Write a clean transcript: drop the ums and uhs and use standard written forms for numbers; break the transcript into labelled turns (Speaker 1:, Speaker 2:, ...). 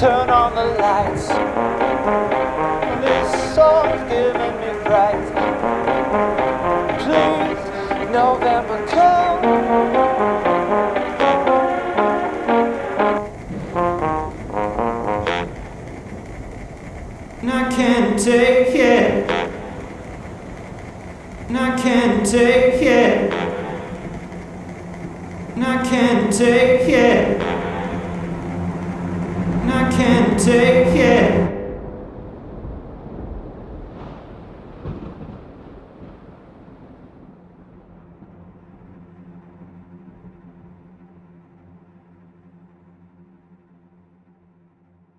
Speaker 1: turn on the lights. This song's giving me fright. Please, November, come.
Speaker 2: And I can't take it. And I can't take it. And I can't take it. And I can't take it.